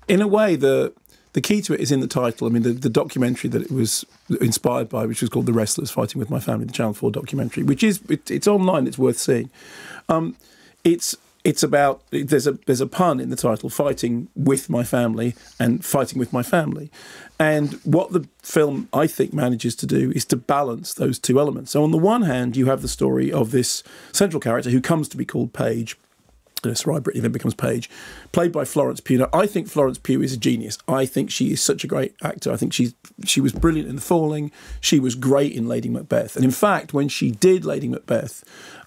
in a way, the key to it is in the title. I mean, the documentary that it was inspired by, which was called The Wrestlers Fighting With My Family, the Channel 4 documentary, which is it's online. It's worth seeing. It's about there's a pun in the title, fighting with my family and fighting with my family. And what the film, I think, manages to do is to balance those two elements. So on the one hand, you have the story of this central character who comes to be called Paige. Sarai Brittany then becomes Paige, played by Florence Pugh. Now, I think Florence Pugh is a genius. I think she is such a great actor. I think she was brilliant in The Falling. She was great in Lady Macbeth. And in fact, when she did Lady Macbeth,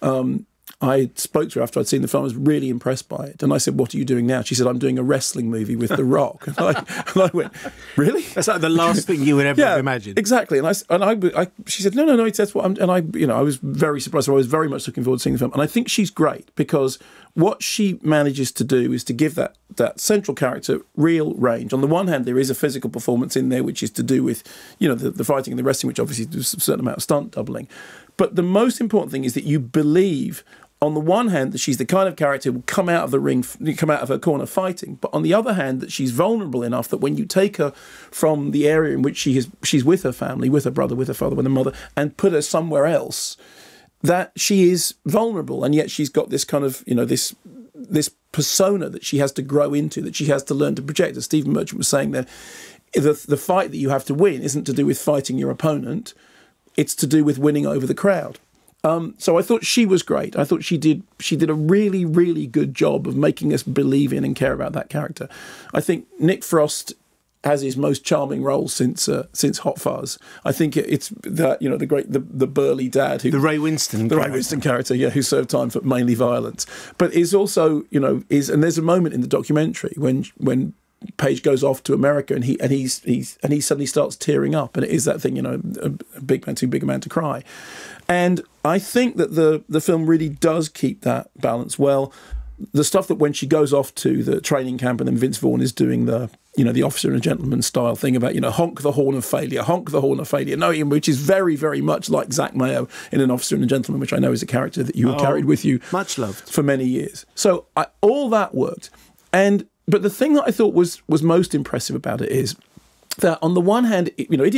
I spoke to her after I'd seen the film. I was really impressed by it. And I said, what are you doing now? She said, I'm doing a wrestling movie with The Rock. And I went, really? That's like the last thing you would ever have imagined. Exactly. And she said, no, that's what I'm... And I was very surprised. So I was very much looking forward to seeing the film. And I think she's great because what she manages to do is to give that central character real range. On the one hand, there is a physical performance in there, which is to do with, the fighting and the wrestling, which obviously does a certain amount of stunt doubling. But the most important thing is that you believe, on the one hand, that she's the kind of character who will come out of the ring, come out of her corner fighting, but on the other hand, that she's vulnerable enough that when you take her from the area in which she's with her family, with her brother, with her father, with her mother, and put her somewhere else, that she is vulnerable, and yet she's got this kind of, this persona that she has to grow into, that she has to learn to project. As Stephen Merchant was saying there, the fight that you have to win isn't to do with fighting your opponent, it's to do with winning over the crowd. So I thought she was great. I thought she did a really, really good job of making us believe in and care about that character. I think Nick Frost has his most charming role since Hot Fuzz. I think it's that the burly dad who the Ray Winston character, who served time for mainly violence, but is also and there's a moment in the documentary when Paige goes off to America and he suddenly starts tearing up, and it is that thing, a big man, too big a man to cry. And I think that the film really does keep that balance well. The stuff that when she goes off to the training camp and then Vince Vaughn is doing the officer and a gentleman style thing about, honk the horn of failure, no, which is very, very much like Zach Mayo in An Officer and a Gentleman, which I know is a character that you have carried with you much loved for many years. So all that worked. But the thing that I thought was most impressive about it is that on the one hand, it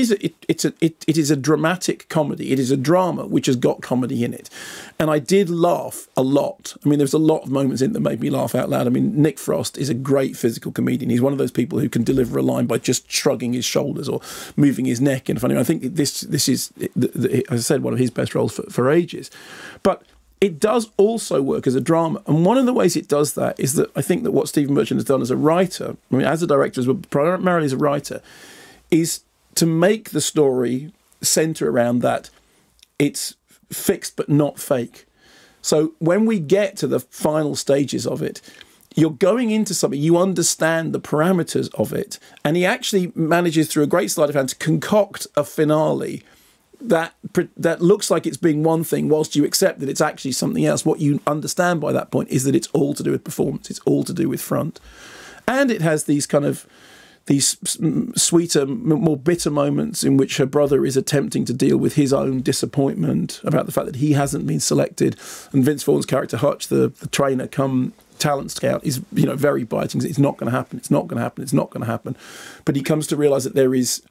is a dramatic comedy. It is a drama which has got comedy in it. And I did laugh a lot. I mean, there's a lot of moments in it that made me laugh out loud. I mean, Nick Frost is a great physical comedian. He's one of those people who can deliver a line by just shrugging his shoulders or moving his neck in funny. I think this is, as I said, one of his best roles for ages. But it does also work as a drama. And one of the ways it does that is that I think that what Stephen Merchant has done as a writer, I mean, as a director, but primarily as a writer, is to make the story centre around that it's fixed but not fake. So when we get to the final stages of it, you're going into something, you understand the parameters of it, and he actually manages, through a great sleight of hand, to concoct a finale that looks like it's being one thing whilst you accept that it's actually something else. What you understand by that point is that it's all to do with performance, it's all to do with front. And it has these sweeter, more bitter moments in which her brother is attempting to deal with his own disappointment about the fact that he hasn't been selected. And Vince Vaughn's character, Hutch, the trainer come talent scout, is very biting. It's not going to happen, it's not going to happen, it's not going to happen. But he comes to realise that there is,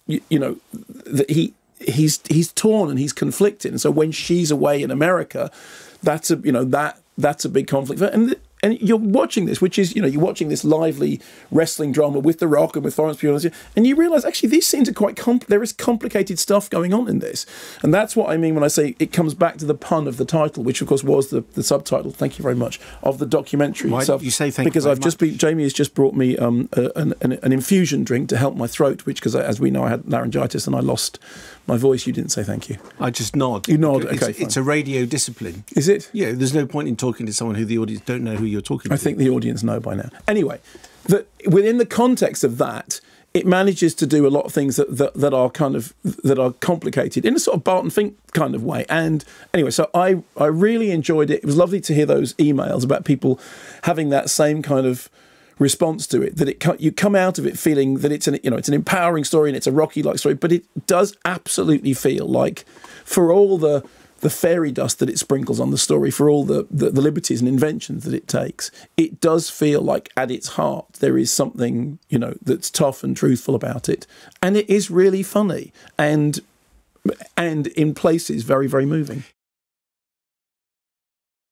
that he's torn and he's conflicted, and so when she's away in America, that's a big conflict. And you're watching this, which is, you're watching this lively wrestling drama with The Rock and with Florence Pugh, and you realise actually these scenes are quite there is complicated stuff going on in this, and that's what I mean when I say it comes back to the pun of the title, which of course was the subtitle. Thank you very much, of the documentary. Why itself. Did you say thank because you? Because Jamie has just brought me an infusion drink to help my throat, which, because as we know, I had laryngitis and I lost my voice. You didn't say thank you. I just nod. You nod. Okay, it's a radio discipline. Is it? Yeah. There's no point in talking to someone who the audience don't know who you're talking to. I think the audience know by now. Anyway, that within the context of that, it manages to do a lot of things that are complicated in a sort of Barton Fink kind of way. And anyway, so I really enjoyed it. It was lovely to hear those emails about people having that same kind of response to it, that you come out of it feeling that it's an empowering story and it's a Rocky-like story, but it does absolutely feel like, for all the the fairy dust that it sprinkles on the story for all the liberties and inventions that it takes, it does feel like at its heart there is something, you know, that's tough and truthful about it. And it is really funny and in places very, very moving.